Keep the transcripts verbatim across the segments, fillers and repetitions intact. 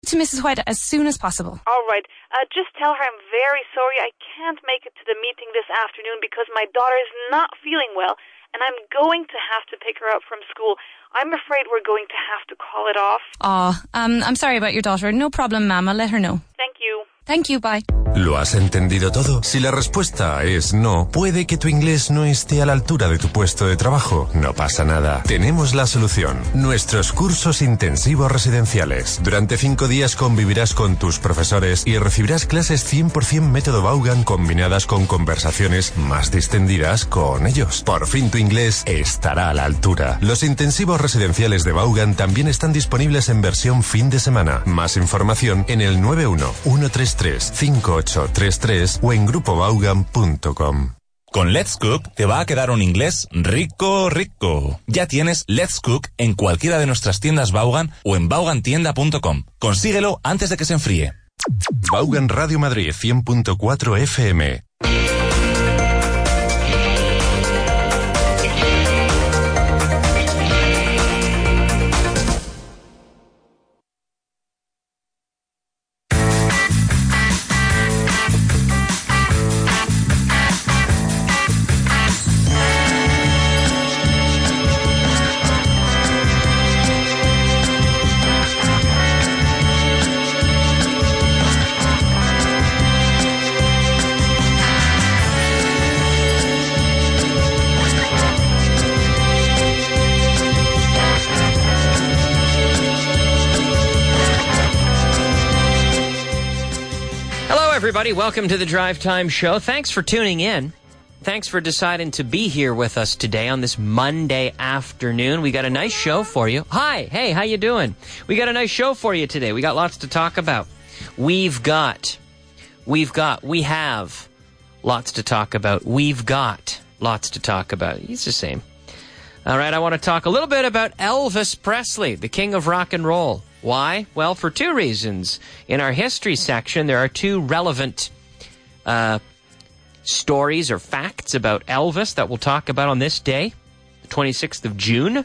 To Missus White as soon as possible. All right. Uh, just tell her I'm very sorry I can't make it to the meeting this afternoon because my daughter is not feeling well, and I'm going to have to pick her up from school. I'm afraid we're going to have to call it off. Oh, um, I'm sorry about your daughter. No problem, ma'am. I'll let her know. Thank you. Thank you, bye. ¿Lo has entendido todo? Si la respuesta es no, puede que tu inglés no esté a la altura de tu puesto de trabajo. No pasa nada. Tenemos la solución. Nuestros cursos intensivos residenciales. Durante cinco días convivirás con tus profesores y recibirás clases cien por ciento método Vaughan combinadas con conversaciones más distendidas con ellos. Por fin tu inglés estará a la altura. Los intensivos residenciales de Vaughan también están disponibles en versión fin de semana. Más información en el nueve uno, uno tres tres, cinco ocho tres tres o en grupo vaughan punto com. Con Let's Cook te va a quedar un inglés rico, rico. Ya tienes Let's Cook en cualquiera de nuestras tiendas Vaughan o en vaughan tienda punto com. Consíguelo antes de que se enfríe. Vaughan Radio Madrid cien punto cuatro F M. Everybody, welcome to the Drive Time Show. Thanks for tuning in. Thanks for deciding to be here with us today on this Monday afternoon. We got a nice show for you. Hi, hey, how you doing? We got a nice show for you today. We got lots to talk about. We've got, we've got, we have lots to talk about. We've got lots to talk about. It's the same. All right, I want to talk a little bit about Elvis Presley, the king of rock and roll. Why? Well, for two reasons. In our history section, there are two relevant uh, stories or facts about Elvis that we'll talk about on this day, the twenty-sixth of June.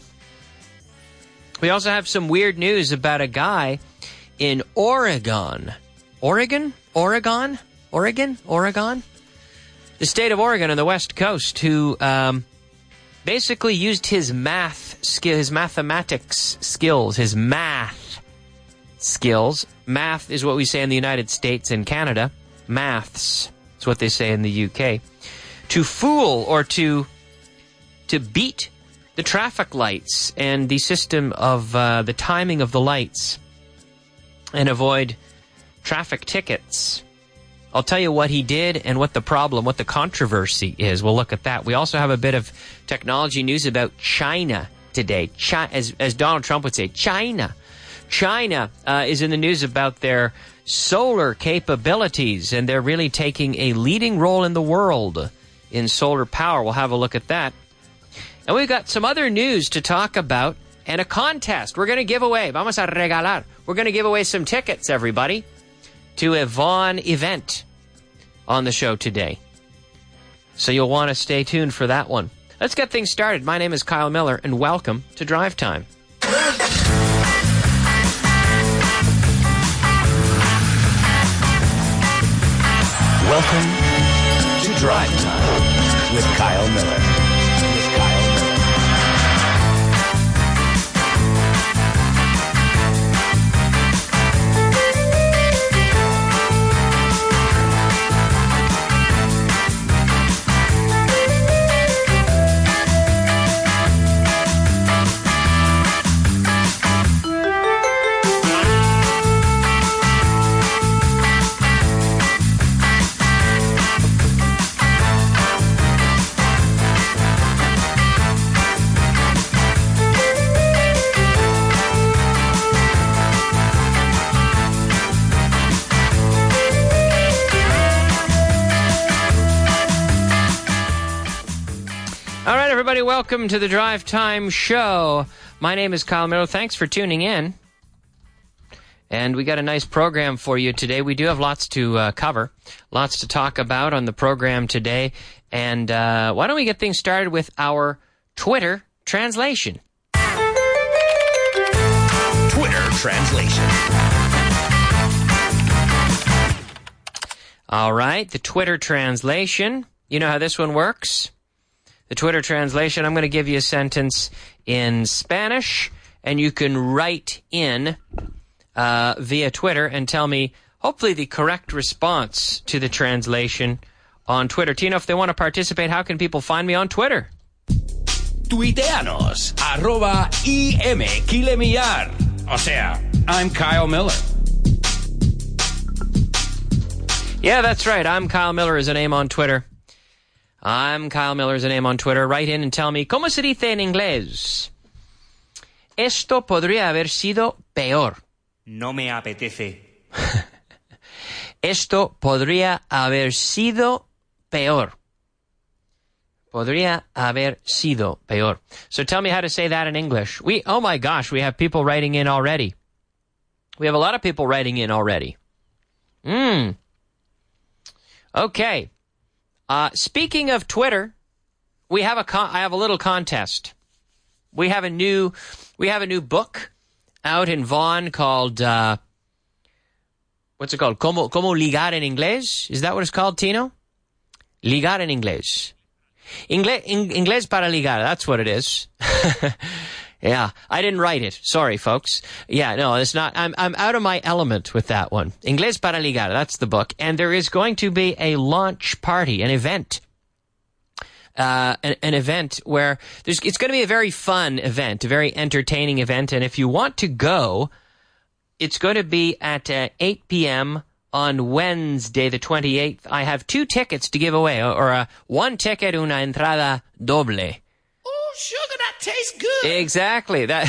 We also have some weird news about a guy in Oregon. Oregon? Oregon? Oregon? Oregon? The state of Oregon on the West Coast who um, basically used his math skill, his mathematics skills, his math skills. Math is what we say in the United States and Canada. Maths is what they say in the U K. To fool or to to beat the traffic lights and the system of uh, the timing of the lights and avoid traffic tickets. I'll tell you what he did and what the problem, what the controversy is. We'll look at that. We also have a bit of technology news about China today. Chi- as, as Donald Trump would say, China. China uh, is in the news about their solar capabilities, and they're really taking a leading role in the world in solar power. We'll have a look at that. And we've got some other news to talk about and a contest. We're going to give away, vamos a regalar, we're going to give away some tickets, everybody, to a Vaughn event on the show today. So you'll want to stay tuned for that one. Let's get things started. My name is Kyle Miller, and welcome to Drive Time. Welcome to Drive Time with Kyle Miller. With Kyle Miller. All right, everybody, welcome to the Drive Time Show. My name is Kyle Miller. Thanks for tuning in. And we got a nice program for you today. We do have lots to uh, cover, lots to talk about on the program today. And uh, why don't we get things started with our Twitter translation? Twitter translation. All right, the Twitter translation. You know how this one works? The Twitter translation, I'm going to give you a sentence in Spanish, and you can write in uh, via Twitter and tell me, hopefully, the correct response to the translation on Twitter. Tino, if they want to participate, how can people find me on Twitter? Tuiteanos, arroba im Kilemillar. O sea, I'm Kyle Miller. Yeah, that's right. I'm Kyle Miller is a name on Twitter. I'm Kyle Miller is a name on Twitter. Write in and tell me, ¿cómo se dice en inglés? Esto podría haber sido peor. No me apetece. Esto podría haber sido peor. Podría haber sido peor. So tell me how to say that in English. We, oh my gosh, we have people writing in already. We have a lot of people writing in already. Hmm. Okay. Uh, speaking of Twitter, we have a con- I have a little contest. We have a new, we have a new book out in Vaughan called, uh, what's it called? Como, como ligar en inglés? Is that what it's called, Tino? Ligar en inglés. Ingle, in, inglés para ligar. That's what it is. Yeah, I didn't write it. Sorry, folks. Yeah, no, it's not. I'm I'm out of my element with that one. Inglés para ligar. That's the book, and there is going to be a launch party, an event, uh, an, an event where there's. It's going to be a very fun event, a very entertaining event, and if you want to go, it's going to be at uh, eight p.m. on Wednesday, the twenty-eighth. I have two tickets to give away, or, or uh, one ticket, una entrada doble. Oh, sugar, that tastes good. Exactly. That.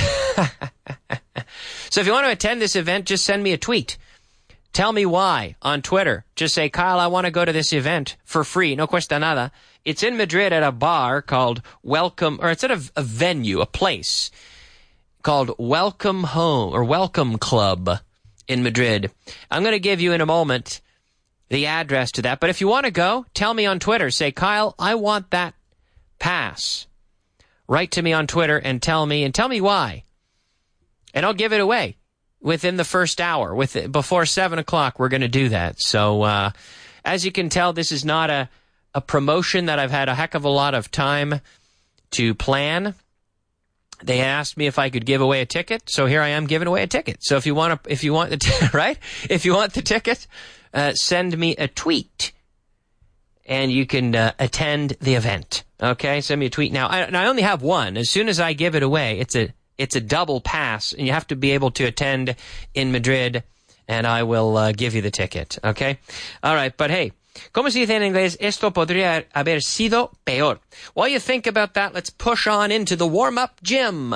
So if you want to attend this event, just send me a tweet. Tell me why on Twitter. Just say, Kyle, I want to go to this event for free. No cuesta nada. It's in Madrid at a bar called Welcome, or it's at a, a venue, a place called Welcome Home or Welcome Club in Madrid. I'm going to give you in a moment the address to that. But if you want to go, tell me on Twitter. Say, Kyle, I want that pass. Write to me on Twitter and tell me, and tell me why. And I'll give it away within the first hour. With before seven o'clock, we're going to do that. So, uh, as you can tell, this is not a, a promotion that I've had a heck of a lot of time to plan. They asked me if I could give away a ticket, so here I am giving away a ticket. So if you want to, if you want the t- right, if you want the ticket, uh, send me a tweet, and you can uh, attend the event. Okay, send me a tweet now. I, and I only have one. As soon as I give it away, it's a it's a double pass, and you have to be able to attend in Madrid, and I will uh, give you the ticket. Okay, all right. But hey, ¿cómo se dice en inglés? Esto podría haber sido peor. While you think about that, let's push on into the warm-up gym.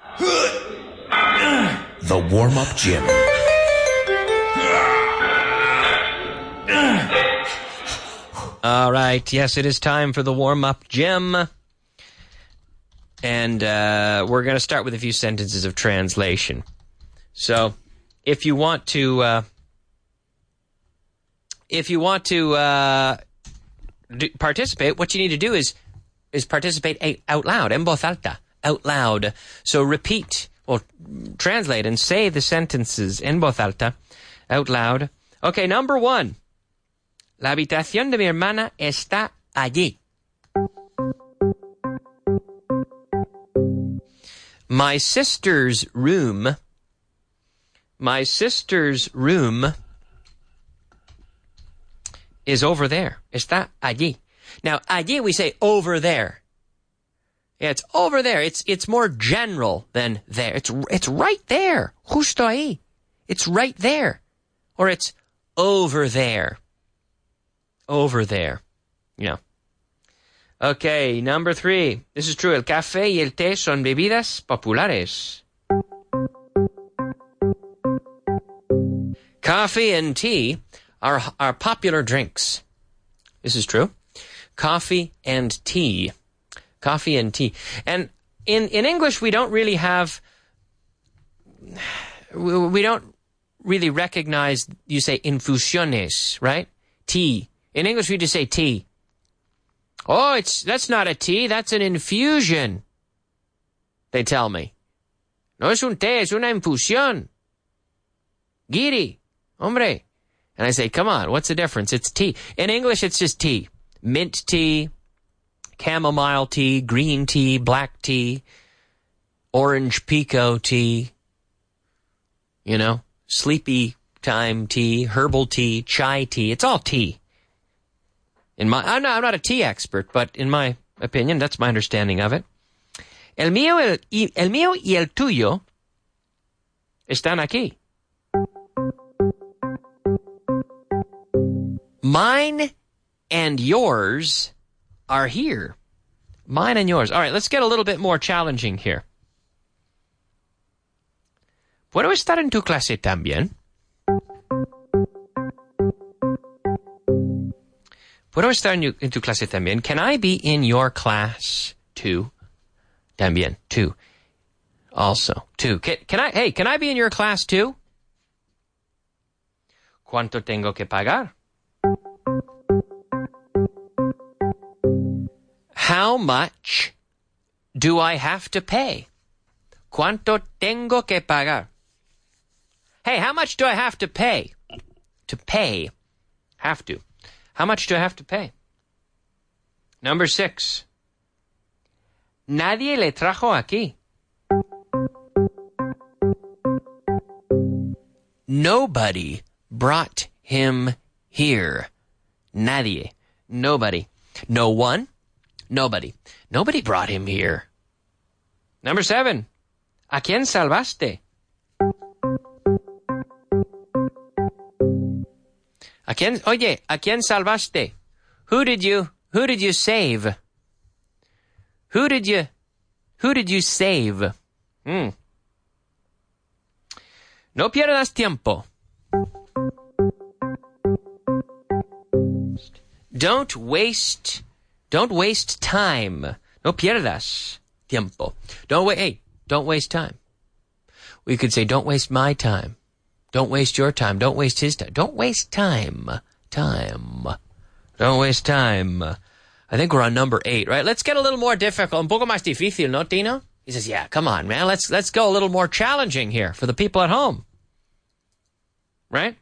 The warm-up gym. All right. Yes, it is time for the warm-up gym. And uh, we're going to start with a few sentences of translation. So, if you want to... Uh, If you want to uh, do, participate, what you need to do is is participate out loud, en voz alta, out loud. So repeat, or translate and say the sentences en voz alta, out loud. Okay, number one. La habitación de mi hermana está allí. My sister's room. My sister's room is over there. Está allí. Now, allí we say over there. Yeah, it's over there. It's it's more general than there. It's it's right there. Justo ahí. It's right there. Or it's over there. Over there. You know. Okay, number three. This is true. El café y el té son bebidas populares. Coffee and tea are are popular drinks. This is true. Coffee and tea. Coffee and tea. And in, in English, we don't really have... We, we don't really recognize, you say, infusiones, right? Tea. In English, we just say tea. Oh, it's that's not a tea, that's an infusion. They tell me. No es un té, es una infusión. Giri. Hombre. And I say, come on, what's the difference? It's tea. In English, it's just tea. Mint tea, chamomile tea, green tea, black tea, orange pico tea, you know, sleepy time tea, herbal tea, chai tea. It's all tea. In my, I'm not, I'm not a tea expert, but in my opinion, that's my understanding of it. El mío, el, y, el mío y el tuyo están aquí. Mine and yours are here. Mine and yours. All right, let's get a little bit more challenging here. ¿Puedo estar en tu clase también? ¿Puedo estar en, you, en tu clase también? Can I be in your class too? También, too. Also, too. Can, can I, hey, can I be in your class too? ¿Cuánto tengo que pagar? How much do I have to pay? ¿Cuánto tengo que pagar? Hey, how much do I have to pay? To pay. Have to. How much do I have to pay? Number six. Nadie le trajo aquí. Nobody brought him here. Nadie. Nobody. No one. Nobody. Nobody brought him here. Number seven. ¿A quién salvaste? ¿A quién? Oye, ¿a quién salvaste? Who did you, who did you save? Who did you, who did you save? Hmm. No pierdas tiempo. Don't waste, don't waste time. No pierdas tiempo. Don't wait, hey, don't waste time. We could say, don't waste my time. Don't waste your time. Don't waste his time. Don't waste time. Time. Don't waste time. I think we're on number eight, right? Let's get a little more difficult. Un poco más difícil, ¿no, Tino? He says, yeah, come on, man. Let's, let's go a little more challenging here for the people at home. Right?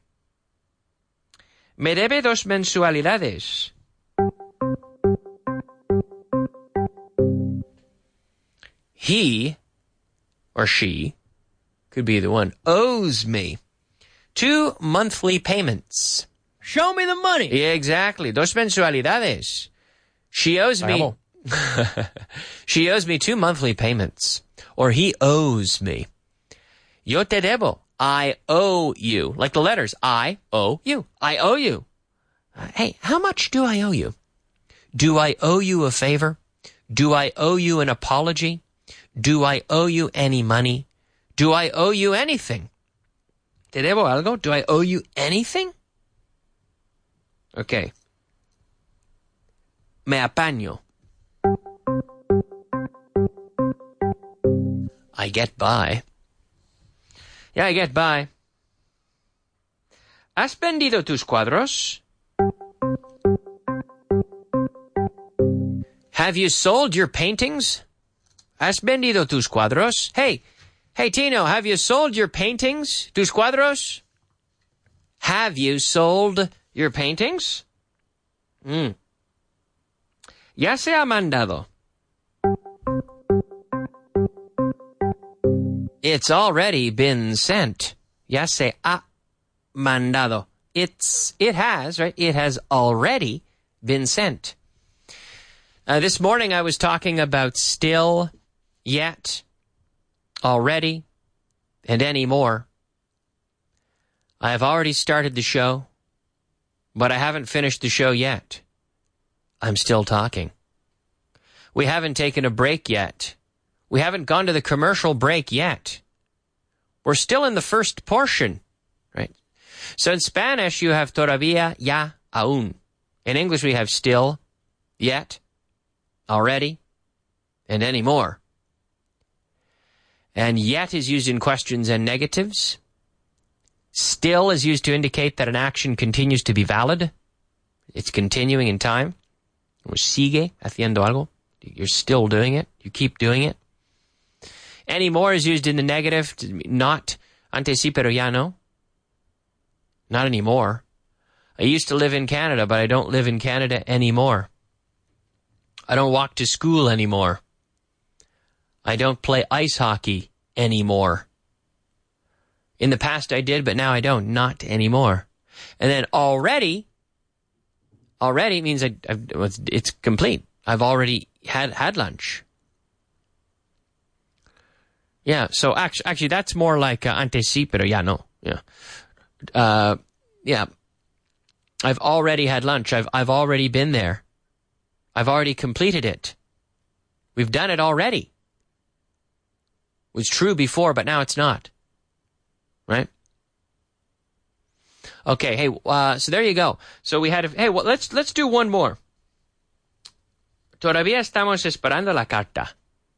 Me debe dos mensualidades. He, or she, could be the one, owes me two monthly payments. Show me the money. Yeah, exactly. Dos mensualidades. She owes me... she owes me two monthly payments. Or he owes me. Yo te debo. I owe you. Like the letters. I owe you. I owe you. Uh, hey, how much do I owe you? Do I owe you a favor? Do I owe you an apology? Do I owe you any money? Do I owe you anything? ¿Te debo algo? Do I owe you anything? Okay. Me apaño. I get by. Yeah, I get by. ¿Has vendido tus cuadros? Have you sold your paintings? ¿Has vendido tus cuadros? Hey, hey, Tino, have you sold your paintings? Tus cuadros? Have you sold your paintings? Mm. Ya se ha mandado. It's already been sent. Ya se ha mandado. It's, it has, right? It has already been sent. Uh, this morning I was talking about still, yet, already, and anymore. I have already started the show, but I haven't finished the show yet. I'm still talking. We haven't taken a break yet. We haven't gone to the commercial break yet. We're still in the first portion, right? So in Spanish, you have todavía, ya, aún. In English, we have still, yet, already, and anymore. And yet is used in questions and negatives. Still is used to indicate that an action continues to be valid. It's continuing in time. Sigue haciendo algo. You're still doing it. You keep doing it. Anymore is used in the negative. Not antes sí, pero ya no. Not anymore. I used to live in Canada, but I don't live in Canada anymore. I don't walk to school anymore. I don't play ice hockey anymore. In the past I did, but now I don't. Not anymore. And then already, already means I, I've, it's complete. I've already had, had lunch. Yeah, so actually, actually that's more like uh, antes sí, pero ya no. Yeah. Uh, yeah. I've already had lunch. I've I've already been there. I've already completed it. We've done it already. It was true before, but now it's not. Right? Okay, hey, uh, so there you go. So we had a, hey, well, let's let's do one more. Todavía estamos esperando la carta.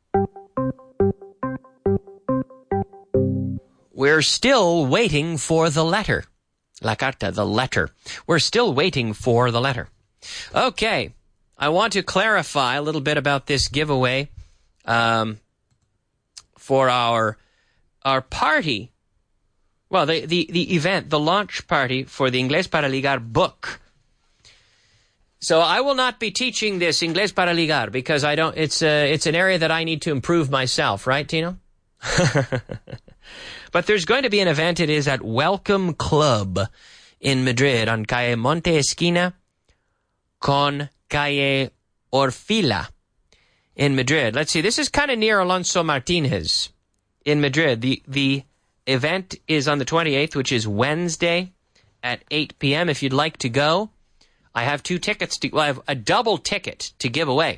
We're still waiting for the letter. La carta, the letter. We're still waiting for the letter. Okay, I want to clarify a little bit about this giveaway um, for our our party. Well, the, the, the event, the launch party for the Inglés para Ligar book. So I will not be teaching this Inglés para Ligar because I don't. It's uh, it's an area that I need to improve myself, right, Tino? But there's going to be an event. It is at Welcome Club in Madrid on Calle Monte Esquina con Calle Orfila in Madrid. Let's see. This is kind of near Alonso Martinez in Madrid. The the event is on the twenty-eighth, which is Wednesday at eight p.m. If you'd like to go, I have two tickets to, well, I have a double ticket to give away.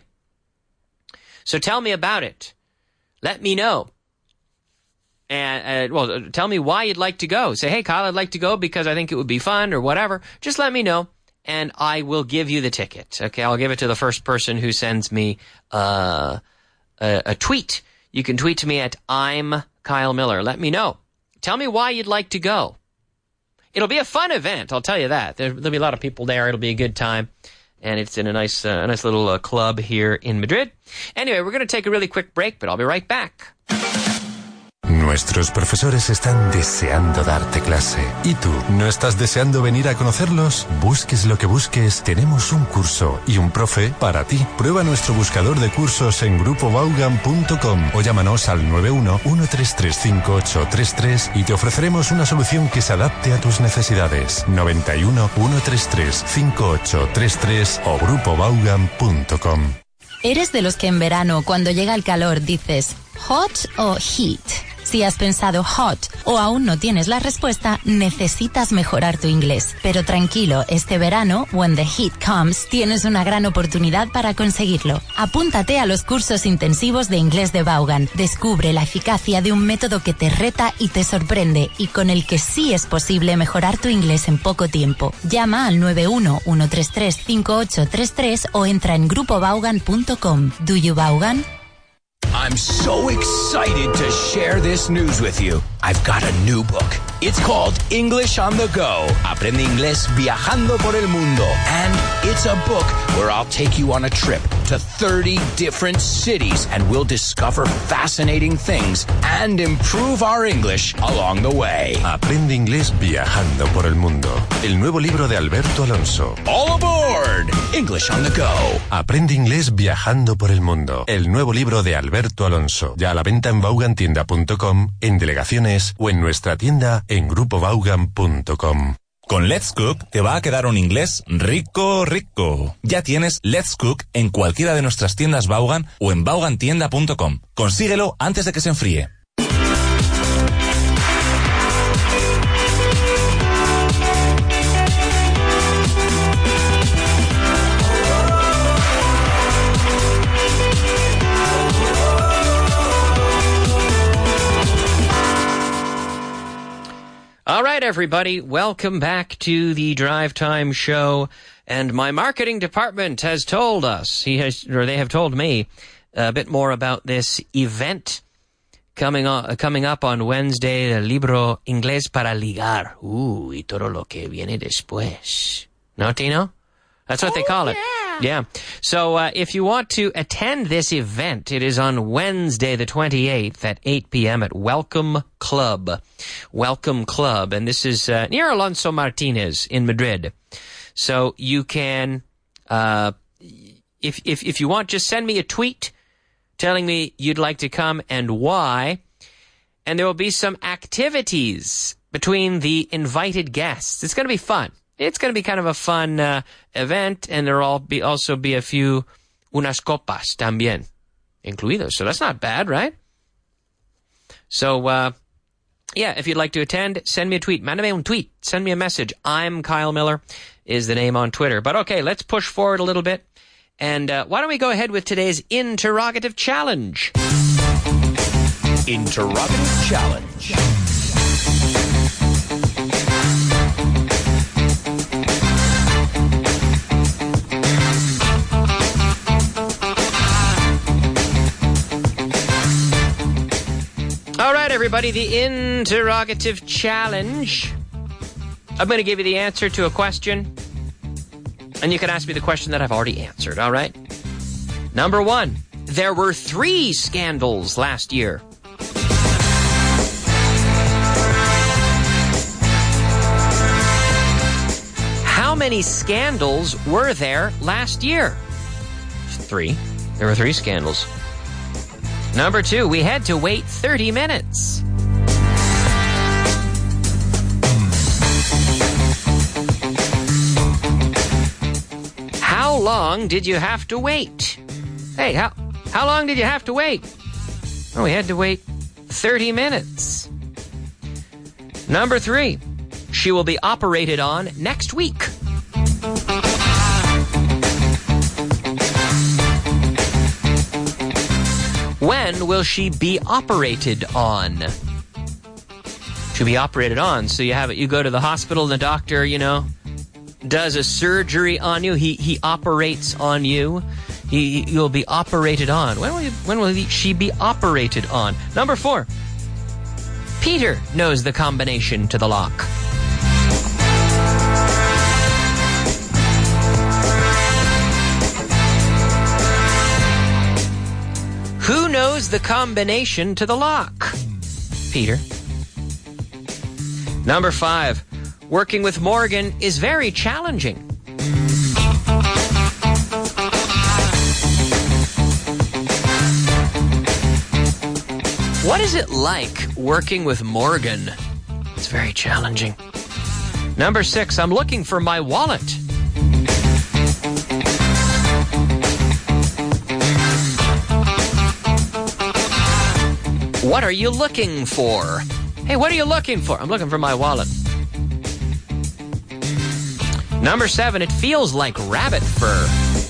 So tell me about it. Let me know. And, uh, well, tell me why you'd like to go. Say, hey, Kyle, I'd like to go because I think it would be fun or whatever. Just let me know, and I will give you the ticket. Okay, I'll give it to the first person who sends me uh, a, a tweet. You can tweet to me at I'm Kyle Miller. Let me know. Tell me why you'd like to go. It'll be a fun event, I'll tell you that. There, there'll be a lot of people there. It'll be a good time. And it's in a nice, uh, a nice little uh, club here in Madrid. Anyway, we're going to take a really quick break, but I'll be right back. Nuestros profesores están deseando darte clase. ¿Y tú? ¿No estás deseando venir a conocerlos? Busques lo que busques, tenemos un curso y un profe para ti. Prueba nuestro buscador de cursos en grupo vaughan punto com o llámanos al nueve uno, uno tres tres, cinco ocho tres tres y te ofreceremos una solución que se adapte a tus necesidades. noventa y uno, uno tres tres, cinco ocho tres tres o grupo vaughan punto com. ¿Eres de los que en verano, cuando llega el calor, dices hot o heat? Si has pensado hot o aún no tienes la respuesta, necesitas mejorar tu inglés. Pero tranquilo, este verano, when the heat comes, tienes una gran oportunidad para conseguirlo. Apúntate a los cursos intensivos de inglés de Vaughan. Descubre la eficacia de un método que te reta y te sorprende y con el que sí es posible mejorar tu inglés en poco tiempo. Llama al nueve uno, uno tres tres, cinco ocho tres tres o entra en grupo vaughan punto com. Do you Vaughan? I'm so excited to share this news with you. I've got a new book. It's called English on the Go. Aprende inglés viajando por el mundo. And it's a book where I'll take you on a trip to thirty different cities and we'll discover fascinating things and improve our English along the way. Aprende inglés viajando por el mundo. El nuevo libro de Alberto Alonso. All aboard! English on the Go. Aprende inglés viajando por el mundo. El nuevo libro de Alberto Alonso. Ya a la venta en vaughan tienda punto com, en delegaciones o en nuestra tienda en grupo vaughan punto com. Con Let's Cook te va a quedar un inglés rico, rico. Ya tienes Let's Cook en cualquiera de nuestras tiendas Vaughan o en vaughan tienda punto com. Consíguelo antes de que se enfríe. All right, everybody, welcome back to the Drive Time Show. And my marketing department has told us, he has, or they have told me, a bit more about this event coming on, coming up on Wednesday, el libro Inglés para Ligar. Ooh, y todo lo que viene después. No, Tino? That's what oh, they call it. Yeah. Yeah. So uh, if you want to attend this event, it is on Wednesday the twenty-eighth at eight p.m. at Welcome Club. Welcome Club. And this is uh, near Alonso Martinez in Madrid. So you can, uh, if, if, if you want, just send me a tweet telling me you'd like to come and why. And there will be some activities between the invited guests. It's going to be fun. It's going to be kind of a fun uh, event, and there will all be also be a few unas copas también incluidos. So that's not bad, right? So, uh, yeah, if you'd like to attend, send me a tweet. Mándame un tweet. Send me a message. I'm Kyle Miller is the name on Twitter. But okay, let's push forward a little bit. And uh, why don't we go ahead with today's interrogative challenge? Interrogative challenge. All right, everybody, the interrogative challenge. I'm going to give you the answer to a question, and you can ask me the question that I've already answered, all right? Number one, there were three scandals last year. How many scandals were there last year? Three. There were three scandals. Number two, we had to wait thirty minutes. How long did you have to wait? Hey, how, how long did you have to wait? Oh, we had to wait thirty minutes. Number three, she will be operated on next week. When will she be operated on? She'll be operated on. So you have it. You go to the hospital, and the doctor, you know, does a surgery on you. He he operates on you. He, you'll be operated on. When will you, when will she be operated on? Number four. Peter knows the combination to the lock. Who knows the combination to the lock? Peter. Number five. Working with Morgan is very challenging. What is it like working with Morgan? It's very challenging. Number six. I'm looking for my wallet. What are you looking for? Hey, what are you looking for? I'm looking for my wallet. Number seven, it feels like rabbit fur.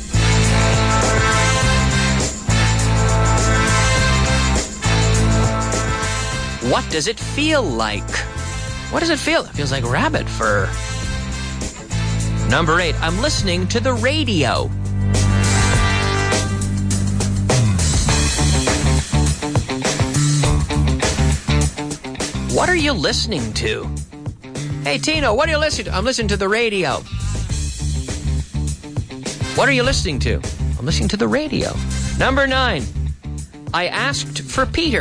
What does it feel like? What does it feel? It feels like rabbit fur. Number eight, I'm listening to the radio. What are you listening to? Hey, Tino, what are you listening to? I'm listening to the radio. What are you listening to? I'm listening to the radio. Number nine, I asked for Peter.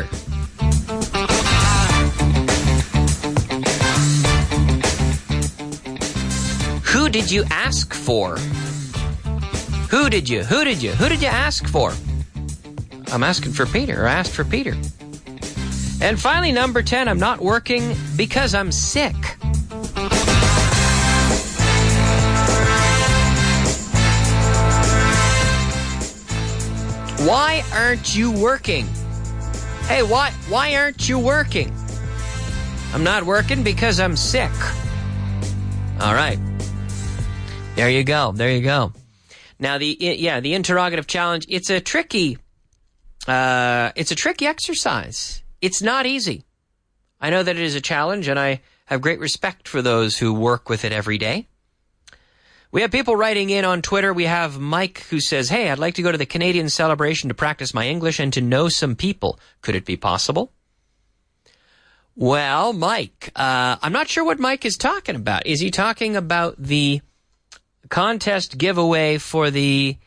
Who did you ask for? Who did you? Who did you? Who did you ask for? I'm asking for Peter, or I asked for Peter. And finally, number ten, I'm not working because I'm sick. Why aren't you working? Hey, why why aren't you working? I'm not working because I'm sick. All right. There you go. There you go. Now, the yeah, the interrogative challenge, it's a tricky uh, it's a tricky exercise. It's not easy. I know that it is a challenge, and I have great respect for those who work with it every day. We have people writing in on Twitter. We have Mike who says, hey, I'd like to go to the Canadian celebration to practice my English and to know some people. Could it be possible? Well, Mike, uh, I'm not sure what Mike is talking about. Is he talking about the contest giveaway for the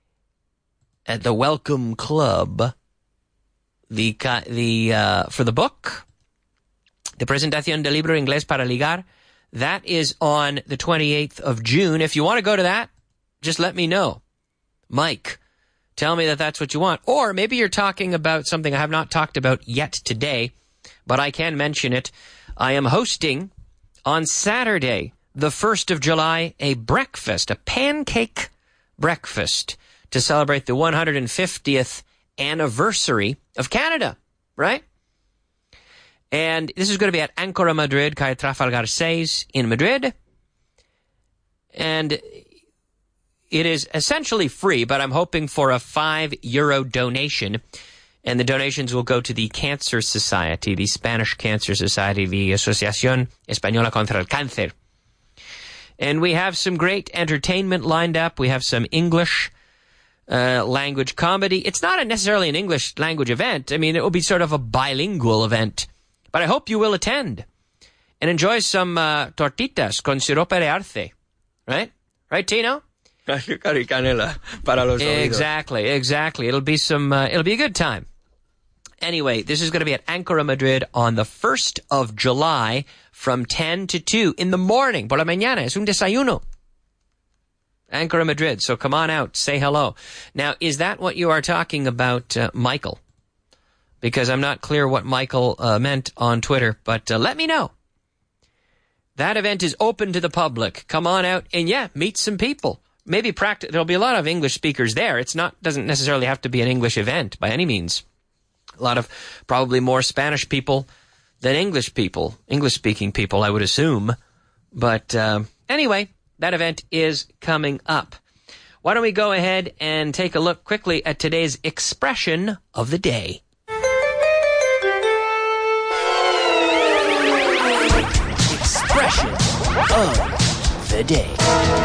at the Welcome Club, the the uh, for the book, the Presentación del Libro Inglés para Ligar. That is on the twenty-eighth of June. If you want to go to that, just let me know. Mike, tell me that that's what you want. Or maybe you're talking about something I have not talked about yet today, but I can mention it. I am hosting on Saturday, the first of July, a breakfast, a pancake breakfast to celebrate the one hundred fiftieth anniversary of Canada, right? And this is going to be at Ancora Madrid, Calle Trafalgar six in Madrid. And it is essentially free, but I'm hoping for a five euro donation. And the donations will go to the Cancer Society, the Spanish Cancer Society, the Asociación Española contra el Cáncer. And we have some great entertainment lined up. We have some English uh, language comedy. It's not a necessarily an English language event. I mean, it will be sort of a bilingual event. But I hope you will attend and enjoy some uh, tortitas con sirope de arce. Right? Right, Tino? Azúcar y canela para los oídos. Exactly, exactly. It'll be some, uh, it'll be a good time. Anyway, this is going to be at Ancora Madrid on the first of July from ten to two in the morning. Por la mañana. Es un desayuno. Ancora Madrid. So come on out. Say hello. Now, is that what you are talking about, uh, Michael? Because I'm not clear what Michael uh, meant on Twitter, but uh, let me know. That event is open to the public. Come on out and, yeah, meet some people. Maybe practice. There'll be a lot of English speakers there. It's not doesn't necessarily have to be an English event by any means. A lot of probably more Spanish people than English people, English-speaking people, I would assume. But uh, anyway, that event is coming up. Why don't we go ahead and take a look quickly at today's expression of the day. Expression of the day.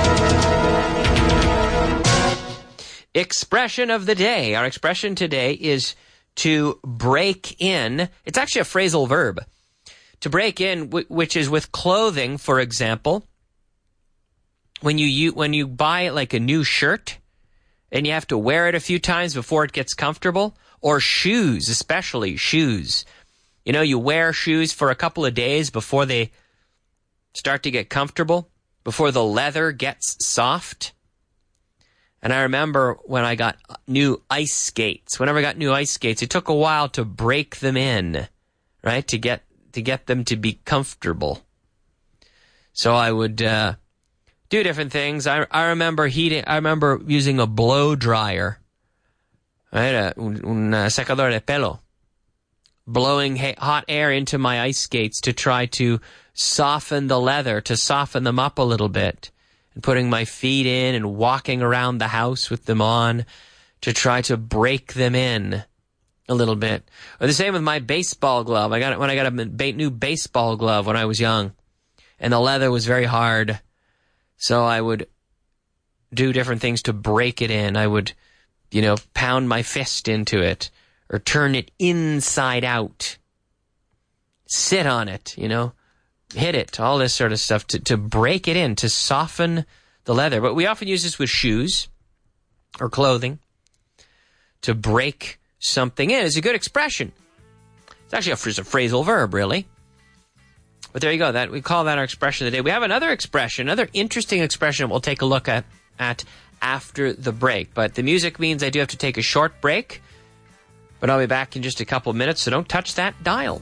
Expression of the day. Our expression today is to break in. It's actually a phrasal verb. To break in, which is with clothing, for example. When you, you when you buy like a new shirt and you have to wear it a few times before it gets comfortable, or shoes, especially shoes. You know, you wear shoes for a couple of days before they start to get comfortable, before the leather gets soft. And I remember when I got new ice skates, whenever I got new ice skates, it took a while to break them in, right? To get, to get them to be comfortable. So I would, uh, do different things. I, I remember heating, I remember using a blow dryer, right? A, un, un secador de pelo. Blowing hot air into my ice skates to try to soften the leather, to soften them up a little bit. And putting my feet in and walking around the house with them on to try to break them in a little bit. Or the same with my baseball glove. I got it when I got a new baseball glove when I was young. And the leather was very hard. So I would do different things to break it in. I would, you know, pound my fist into it or turn it inside out. Sit on it, you know. Hit it, all this sort of stuff to, to break it in, to soften the leather. But we often use this with shoes or clothing to break something in. It's a good expression. It's actually a, it's a phrasal verb, really. But there you go. That we call that our expression of the day. We have another expression, another interesting expression we'll take a look at, at after the break. But the music means I do have to take a short break. But I'll be back in just a couple of minutes, so don't touch that dial.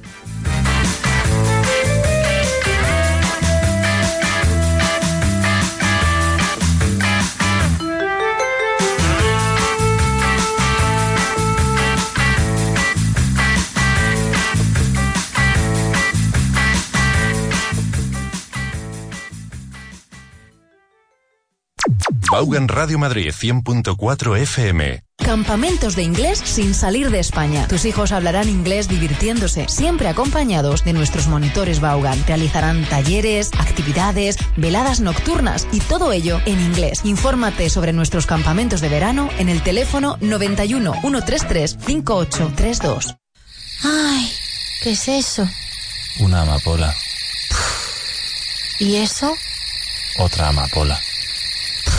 Vaughan Radio Madrid cien punto cuatro F M. Campamentos de inglés sin salir de España. Tus hijos hablarán inglés divirtiéndose, siempre acompañados de nuestros monitores Vaughan. Realizarán talleres, actividades, veladas nocturnas y todo ello en inglés. Infórmate sobre nuestros campamentos de verano en el teléfono noventa y uno, ciento treinta y tres, cincuenta y ocho treinta y dos. Ay, ¿qué es eso? Una amapola. ¿Y eso? Otra amapola.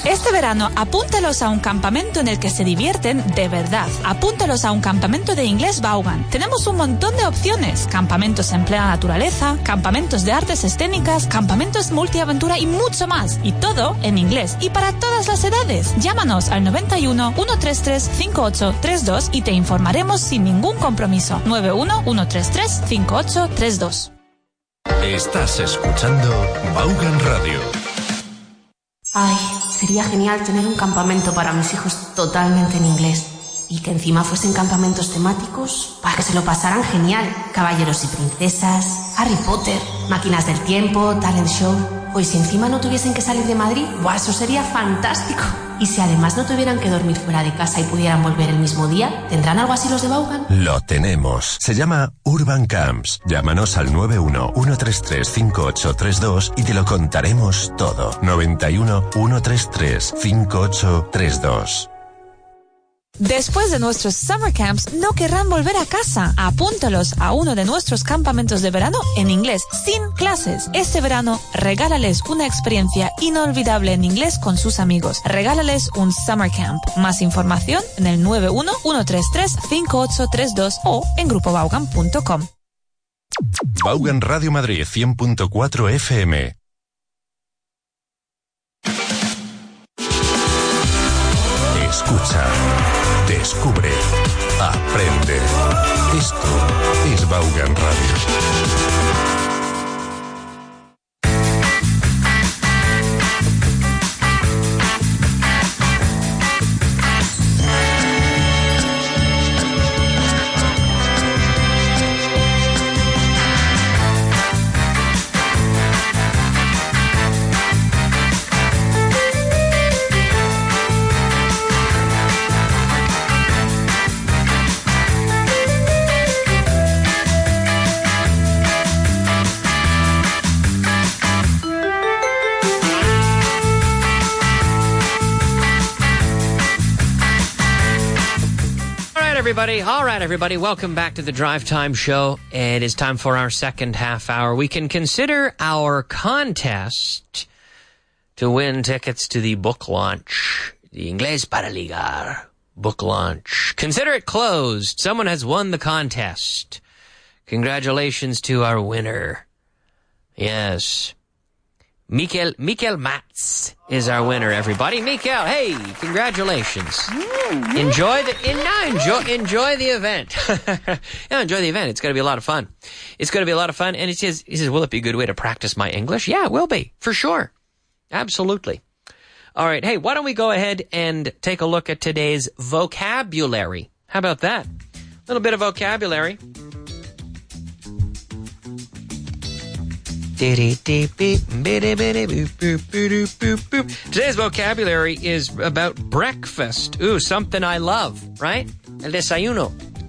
Este verano, apúntalos a un campamento en el que se divierten de verdad. Apúntalos a un campamento de inglés Vaughan. Tenemos un montón de opciones. Campamentos en plena naturaleza, campamentos de artes escénicas, campamentos multiaventura y mucho más. Y todo en inglés y para todas las edades. Llámanos al noventa y uno, ciento treinta y tres, cincuenta y ocho treinta y dos y te informaremos sin ningún compromiso. nueve uno, ciento treinta y tres, cincuenta y ocho treinta y dos. Estás escuchando Vaughan Radio. Ay, sería genial tener un campamento para mis hijos totalmente en inglés. Y que encima fuesen campamentos temáticos para que se lo pasaran genial. Caballeros y princesas, Harry Potter, máquinas del tiempo, talent show. O y si encima no tuviesen que salir de Madrid, ¡buah, eso sería fantástico! Y si además no tuvieran que dormir fuera de casa y pudieran volver el mismo día, ¿tendrán algo así los de Vaughan? Lo tenemos. Se llama Urban Camps. Llámanos al nueve uno, ciento treinta y tres, cincuenta y ocho treinta y dos y te lo contaremos todo. noventa y uno, ciento treinta y tres, cincuenta y ocho treinta y dos. Después de nuestros summer camps, no querrán volver a casa. Apúntalos a uno de nuestros campamentos de verano en inglés, sin clases. Este verano, regálales una experiencia inolvidable en inglés con sus amigos. Regálales un summer camp. Más información en el nueve uno, ciento treinta y tres, cincuenta y ocho treinta y dos o en grupo vaughan punto com. Vaughan Radio Madrid cien punto cuatro F M. Escucha, descubre, aprende. Esto es Vaughan Radio. Everybody, all right, everybody, welcome back to the Drive Time Show. It is time for our second half hour. We can consider our contest to win tickets to the book launch, the Inglés para Ligar book launch. Consider it closed. Someone has won the contest. Congratulations to our winner. Yes. Mikel, Mikel Mats is our winner, everybody. Mikel, hey, congratulations. Mm-hmm. Enjoy the, in, no, enjoy, enjoy the event. yeah, enjoy the event. It's going to be a lot of fun. It's going to be a lot of fun. And he says, he says, will it be a good way to practice my English? Yeah, it will be, for sure. Absolutely. All right. Hey, why don't we go ahead and take a look at today's vocabulary? How about that? A little bit of vocabulary. Today's vocabulary is about breakfast. Ooh, something I love, right? El desayuno.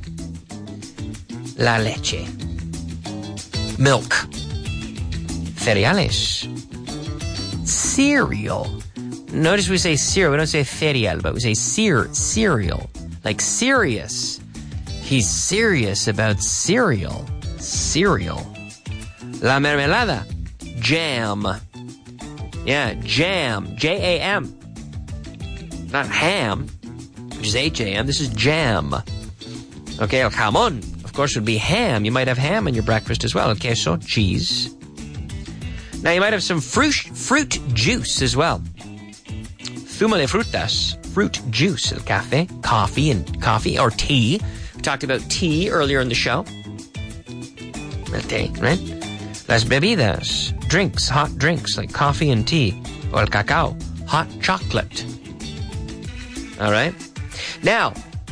La leche. Milk. Cereales. Cereal. Notice we say cereal. We don't say cereal, but we say cere- cereal. Like serious. He's serious about cereal. Cereal. La mermelada, jam. Yeah, jam, J A M. Not ham, which is H A M. This is jam. Okay, el jamón, of course, would be ham. You might have ham in your breakfast as well. El queso, cheese. Now, you might have some fruit, fruit juice as well. Zumo de frutas, fruit juice. El café, coffee and coffee, or tea. We talked about tea earlier in the show. El té, right? Las bebidas, drinks, hot drinks like coffee and tea, or el cacao, hot chocolate. All right. Now,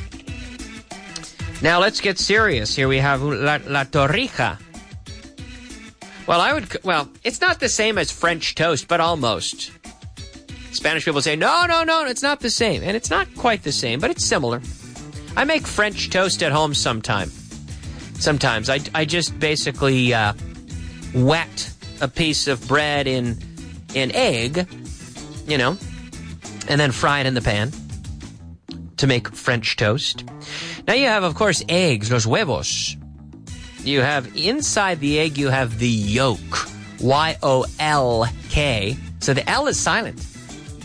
now let's get serious. Here we have la, la torrija. Well, I would, well, it's not the same as French toast, but almost. Spanish people say, no, no, no, it's not the same. And it's not quite the same, but it's similar. I make French toast at home sometime. Sometimes. I, I just basically, uh, wet a piece of bread in in egg, you know, and then fry it in the pan to make French toast. Now you have, of course, eggs, los huevos. You have, inside the egg, you have the yolk, Y O L K. So the L is silent.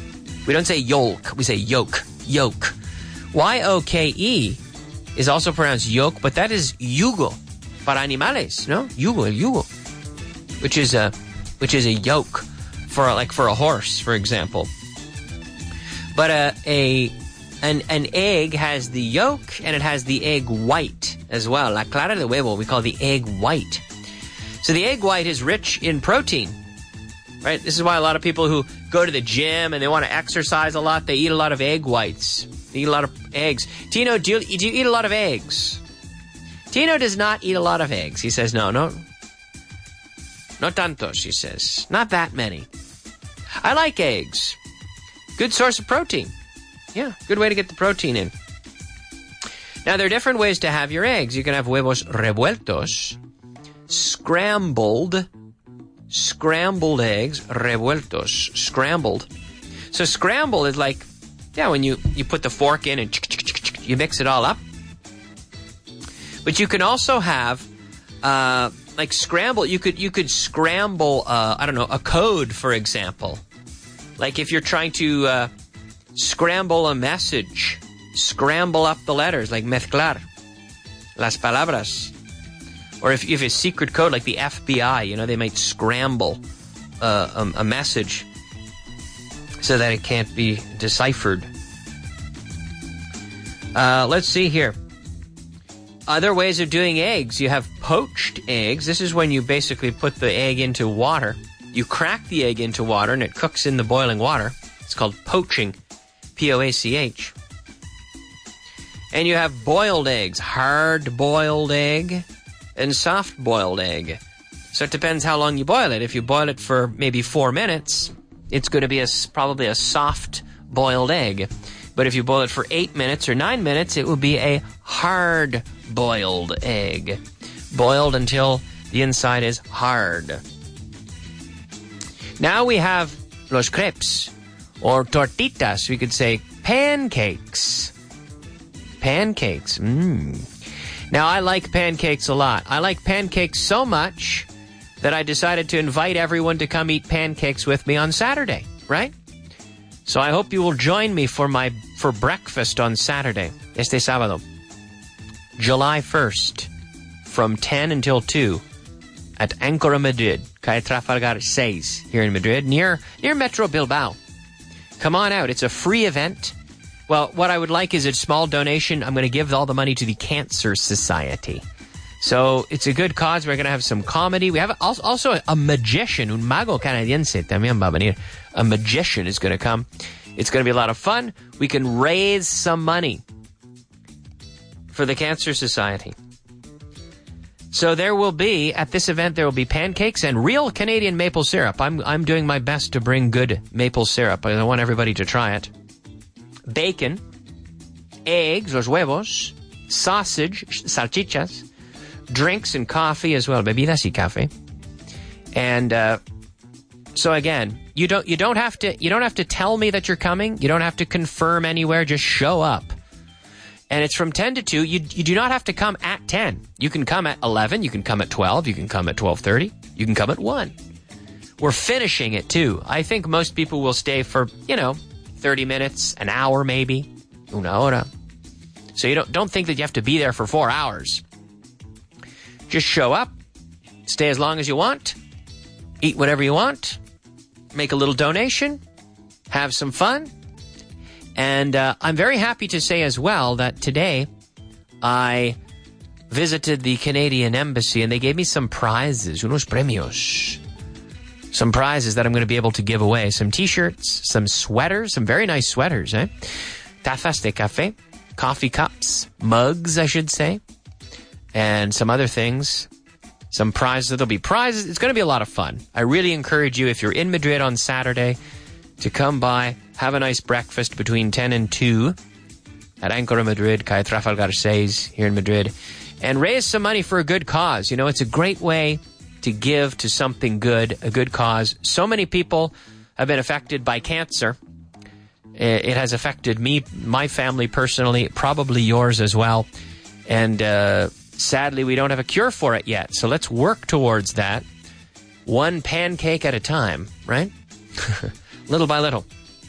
We don't say yolk. We say yolk. Yolk. Y O K E is also pronounced yolk, but that is yugo para animales, no? Yugo, el yugo, which is a which is a yoke for a, like for a horse, for example. But a a an an egg has the yolk and it has the egg white as well. La clara de huevo we call the egg white. So the egg white is rich in protein, right? This is why a lot of people who go to the gym and they want to exercise a lot, they eat a lot of egg whites. They eat a lot of eggs. Tino, do you, do you eat a lot of eggs? Tino does not eat a lot of eggs. He says, no, no. No tantos, he says. Not that many. I like eggs. Good source of protein. Yeah, good way to get the protein in. Now, there are different ways to have your eggs. You can have huevos revueltos, scrambled, scrambled eggs, revueltos, scrambled. So scrambled is like, yeah, when you, you put the fork in and you mix it all up. But you can also have, uh, like scramble, you could, you could scramble, uh, I don't know, a code, for example. Like if you're trying to, uh, scramble a message, scramble up the letters, like mezclar las palabras. Or if, if it's secret code, like the F B I, you know, they might scramble, uh, a, a message so that it can't be deciphered. Uh, let's see here. Other ways of doing eggs. You have poached eggs. This is when you basically put the egg into water. You crack the egg into water and it cooks in the boiling water. It's called poaching. P O A C H. And you have boiled eggs. Hard-boiled egg and soft-boiled egg. So it depends how long you boil it. If you boil it for maybe four minutes, it's going to be a, probably a soft-boiled egg. But if you boil it for eight minutes or nine minutes, it will be a hard-boiled egg. Boiled until the inside is hard. Now we have los crepes, or tortitas. We could say pancakes. Pancakes. Mmm. Now, I like pancakes a lot. I like pancakes so much that I decided to invite everyone to come eat pancakes with me on Saturday, right? So I hope you will join me for my for breakfast on Saturday, este sábado, July first, from ten until two, at Ancora Madrid, Calle Trafalgar six, here in Madrid, near near Metro Bilbao. Come on out. It's a free event. Well, what I would like is a small donation. I'm going to give all the money to the Cancer Society. So it's a good cause. We're going to have some comedy. We have also a magician, un mago canadiense también va a venir. A magician is going to come. It's going to be a lot of fun. We can raise some money for the Cancer Society. So there will be, at this event, there will be pancakes and real Canadian maple syrup. I'm I'm doing my best to bring good maple syrup. I want everybody to try it. Bacon, eggs, los huevos, sausage, salchichas, drinks and coffee as well, bebidas y café. And uh, so again, you don't you don't have to you don't have to tell me that you're coming. You don't have to confirm anywhere. Just show up. And it's from ten to two. You you do not have to come at ten. You can come at eleven. You can come at twelve. You can come at twelve thirty. You can come at one. We're finishing it too. I think most people will stay for, you know, thirty minutes, an hour maybe, una hora. So you don't don't think that you have to be there for four hours. Just show up, stay as long as you want, eat whatever you want, make a little donation, have some fun. And uh, I'm very happy to say as well that today I visited the Canadian Embassy and they gave me some prizes, unos premios. Some prizes that I'm going to be able to give away. Some t-shirts, some sweaters, some very nice sweaters, eh? Tazas de café, coffee cups, mugs, I should say, and some other things. Some prizes. There'll be prizes. It's going to be a lot of fun. I really encourage you, if you're in Madrid on Saturday, to come by, have a nice breakfast between ten and two at Ancora Madrid, Calle Trafalgar six, here in Madrid, and raise some money for a good cause. You know, it's a great way to give to something good, a good cause. So many people have been affected by cancer. It has affected me, my family personally, probably yours as well. And uh, sadly, we don't have a cure for it yet. So let's work towards that. One pancake at a time, right? Little by little.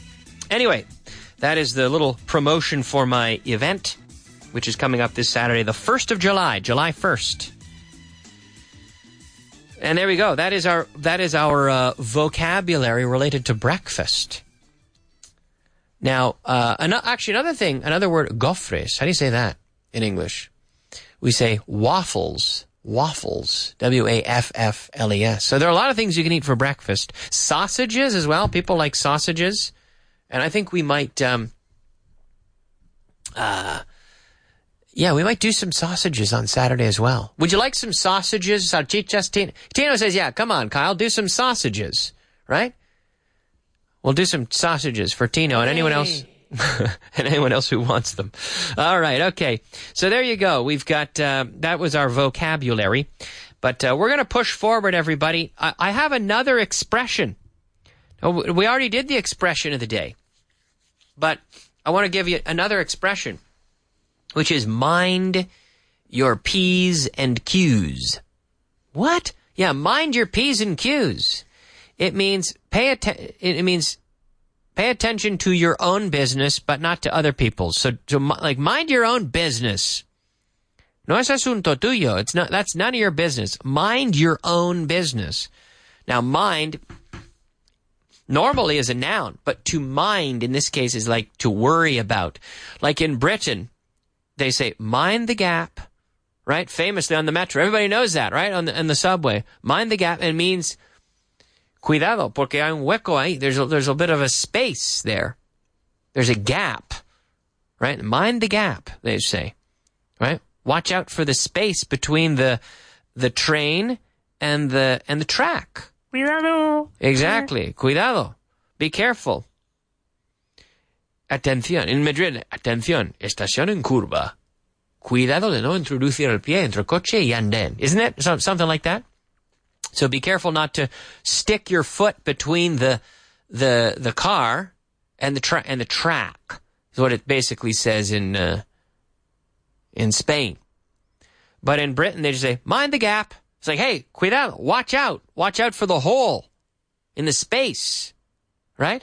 Anyway, that is the little promotion for my event, which is coming up this Saturday, the first of July, July first. And there we go. That is our that is our uh, vocabulary related to breakfast. Now, uh, an- actually, another thing, another word, gofres. How do you say that in English? We say waffles. Waffles. W A F F L E S. So there are a lot of things you can eat for breakfast. Sausages as well. People like sausages. And I think we might, um, uh, yeah, we might do some sausages on Saturday as well. Would you like some sausages? Salchichas? Tino, Tino says, yeah, come on, Kyle, do some sausages, right? We'll do some sausages for Tino and anyone else. And anyone else who wants them. All right, okay. So there you go. We've got, uh, that was our vocabulary. But uh, we're going to push forward, everybody. I, I have another expression. Oh, we already did the expression of the day. But I want to give you another expression, which is mind your P's and Q's. What? Yeah, mind your P's and Q's. It means pay atten- it means pay attention to your own business, but not to other people's. So, so like, mind your own business. No es asunto tuyo. It's not, that's none of your business. Mind your own business. Now, mind normally is a noun, but to mind in this case is like to worry about. Like in Britain, they say, mind the gap, right? Famously on the metro. Everybody knows that, right? On the, on the subway. Mind the gap. It means, cuidado, porque hay un hueco ahí. There's a, there's a bit of a space there. There's a gap, right? Mind the gap, they say, right? Watch out for the space between the the train and the and the track. Cuidado. Exactly. Cuidado. Be careful. Atención. In Madrid, atención. Estación en curva. Cuidado de no introducir el pie entre coche y andén. Isn't it? So, something like that? So be careful not to stick your foot between the the the car and the tra- and the track. Is what it basically says in uh, in Spain. But in Britain they just say, mind the gap. It's like, hey, cuidado, watch out. Watch out for the hole in the space. Right?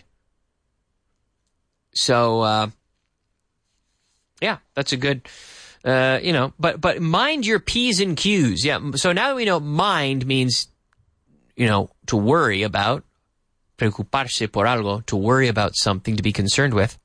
So uh, yeah, that's a good uh, you know, but but mind your P's and Q's. Yeah. So now that we know mind means, you know, to worry about, preocuparse por algo, to worry about something, to be concerned with.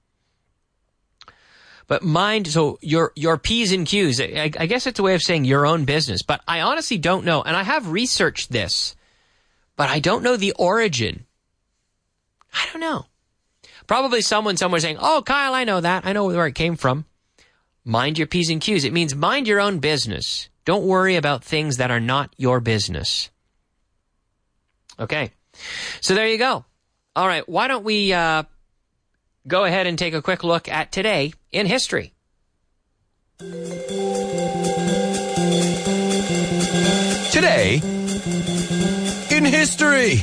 But mind, so your your P's and Q's, I, I guess it's a way of saying your own business. But I honestly don't know, and I have researched this, but I don't know the origin. I don't know. Probably someone somewhere saying, oh, Kyle, I know that. I know where it came from. Mind your P's and Q's. It means mind your own business. Don't worry about things that are not your business. Okay, so there you go. All right, why don't we uh, go ahead and take a quick look at today in history. Today in history.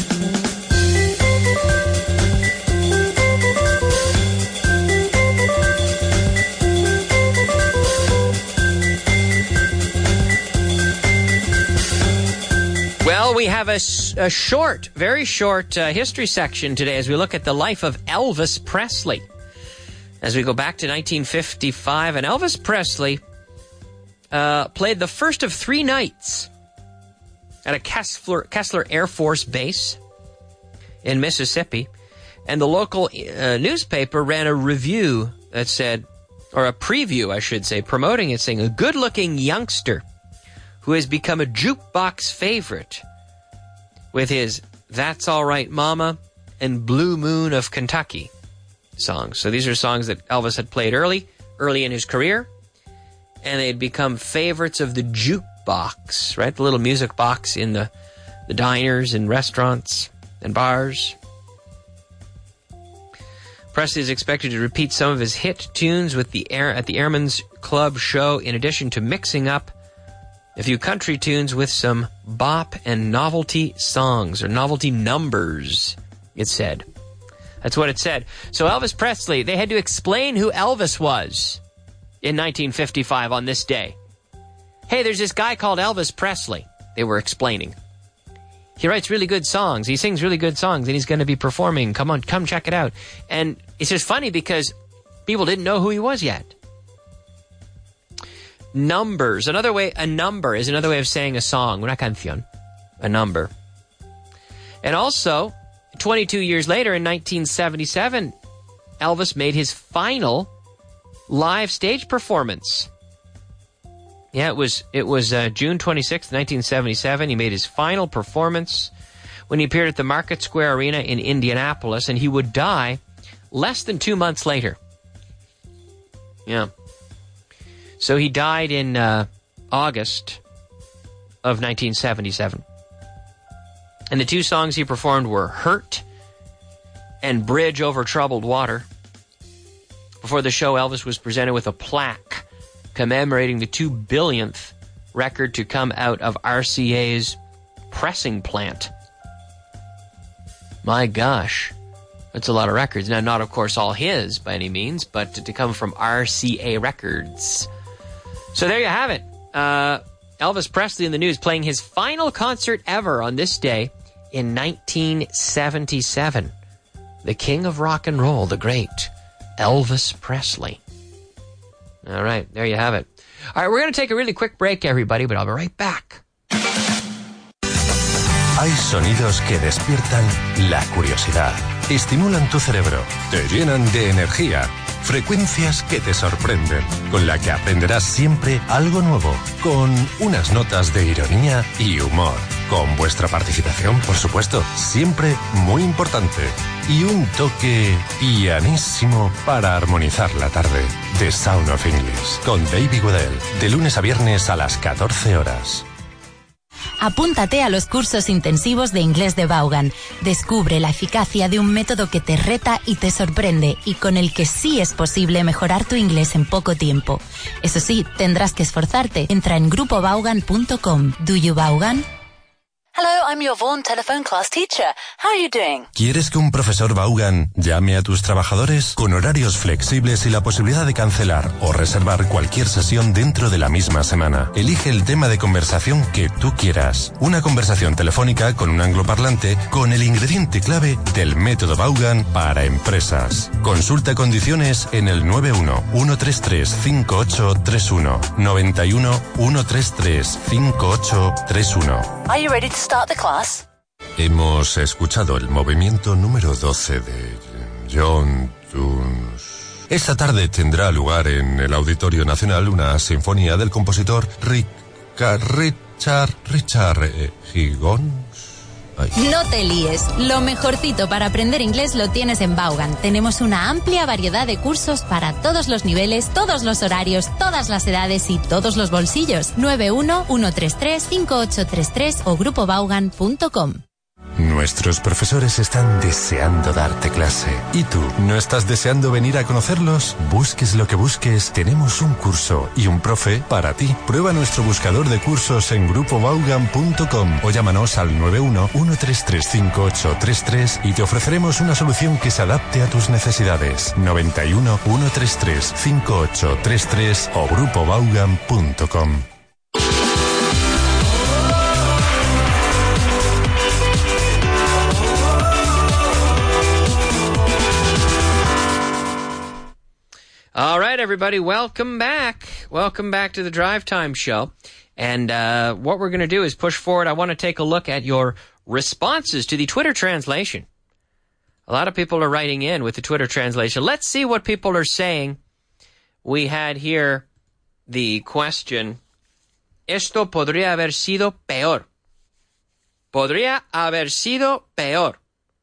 Well, we have a, a short, very short uh, history section today as we look at the life of Elvis Presley. As we go back to nineteen fifty-five, and Elvis Presley uh, played the first of three nights at a Kessler, Kessler Air Force Base in Mississippi, and the local uh, newspaper ran a review that said, or a preview, I should say, promoting it, saying, a good-looking youngster who has become a jukebox favorite with his That's All Right Mama and Blue Moon of Kentucky songs. So these are songs that Elvis had played early, early in his career, and they had become favorites of the jukebox, right? The little music box in the, the diners and restaurants and bars. Presley is expected to repeat some of his hit tunes with the air at the Airmen's Club show, in addition to mixing up a few country tunes with some bop and novelty songs, or novelty numbers, it said. That's what it said. So Elvis Presley, they had to explain who Elvis was in nineteen fifty-five on this day. Hey, there's this guy called Elvis Presley, they were explaining. He writes really good songs. He sings really good songs, and he's going to be performing. Come on, come check it out. And it's just funny because people didn't know who he was yet. Numbers. Another way, a number is another way of saying a song. Una canción. A number. And also, twenty-two years later, in nineteen seventy-seven, Elvis made his final live stage performance. Yeah, it was it was uh, June twenty-sixth, nineteen seventy-seven. He made his final performance when he appeared at the Market Square Arena in Indianapolis, and he would die less than two months later. Yeah. So he died in uh, August of nineteen seventy-seven. And the two songs he performed were Hurt and Bridge Over Troubled Water. Before the show, Elvis was presented with a plaque commemorating the two billionth record to come out of R C A's pressing plant. My gosh, that's a lot of records. Now, not, of course, all his by any means, but to, to come from R C A Records. So there you have it. Uh, Elvis Presley in the news, playing his final concert ever on this day in nineteen seventy-seven. The king of rock and roll, the great Elvis Presley. All right, there you have it. All right, we're going to take a really quick break, everybody, but I'll be right back. Hay sonidos que despiertan la curiosidad, estimulan tu cerebro, te llenan de energía. Frecuencias que te sorprenden, con la que aprenderás siempre algo nuevo, con unas notas de ironía y humor. Con vuestra participación, por supuesto, siempre muy importante. Y un toque pianísimo para armonizar la tarde. The Sound of English, con David Goodell, de lunes a viernes a las catorce horas. Apúntate a los cursos intensivos de inglés de Vaughan. Descubre la eficacia de un método que te reta y te sorprende y con el que sí es posible mejorar tu inglés en poco tiempo. Eso sí, tendrás que esforzarte. Entra en grupo vaughan punto com. Do you Vaughan? Hello, I'm your Vaughan telephone class teacher. How are you doing? ¿Quieres que un profesor Vaughan llame a tus trabajadores? Con horarios flexibles y la posibilidad de cancelar o reservar cualquier sesión dentro de la misma semana. Elige el tema de conversación que tú quieras. Una conversación telefónica con un angloparlante con el ingrediente clave del método Vaughan para empresas. Consulta condiciones en el nueve uno, uno tres tres, cinco ocho tres uno, noventa y uno, uno tres tres, cinco ocho tres uno. Are you ready to start the class? Hemos escuchado el movimiento número doce de John Tunes. Esta tarde tendrá lugar en el Auditorio Nacional una sinfonía del compositor Richard Richard Richard eh, Higgins. Ay. No te líes. Lo mejorcito para aprender inglés lo tienes en Vaughan. Tenemos una amplia variedad de cursos para todos los niveles, todos los horarios, todas las edades y todos los bolsillos. nueve uno, uno tres tres, cinco ocho tres tres o grupo vaughan punto com. Nuestros profesores están deseando darte clase. ¿Y tú? ¿No estás deseando venir a conocerlos? Busques lo que busques, tenemos un curso y un profe para ti. Prueba nuestro buscador de cursos en grupo vaughan punto com o llámanos al nueve uno, uno tres tres, cinco ocho tres tres y te ofreceremos una solución que se adapte a tus necesidades. noventa y uno, uno tres tres, cinco ocho tres tres o grupo vaughan punto com. All right, everybody, welcome back. Welcome back to the Drive Time Show. And uh, what we're going to do is push forward. I want to take a look at your responses to the Twitter translation. A lot of people are writing in with the Twitter translation. Let's see what people are saying. We had here the question, esto podría haber sido peor. Podría haber sido peor.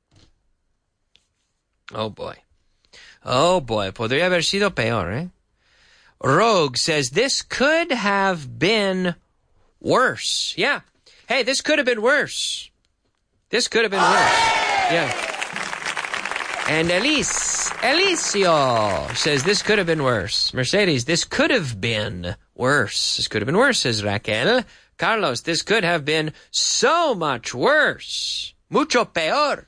Oh, boy. Oh, boy. Podría haber sido peor, eh? Rogue says, this could have been worse. Yeah. Hey, this could have been worse. This could have been worse. Yeah. And Elise, Elicio says, this could have been worse. Mercedes, this could have been worse. This could have been worse, says Raquel. Carlos, this could have been so much worse. Mucho peor.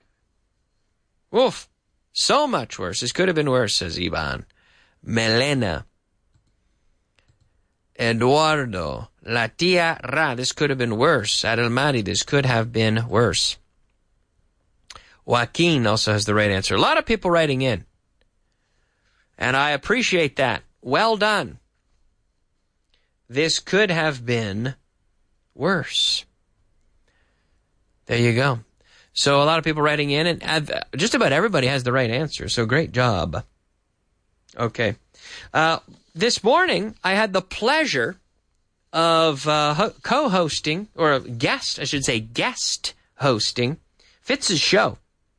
Oof. So much worse. This could have been worse, says Ivan. Melena. Eduardo. La tierra. This could have been worse. Adel Madi, this could have been worse. Joaquin also has the right answer. A lot of people writing in. And I appreciate that. Well done. This could have been worse. There you go. So a lot of people writing in, and just about everybody has the right answer. So great job. Okay. Uh, this morning, I had the pleasure of uh, ho- co-hosting, or guest, I should say guest hosting, Fitz's show.